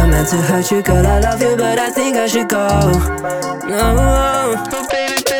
never meant to hurt you, girl, I love you, but I think I should go. No, oh baby,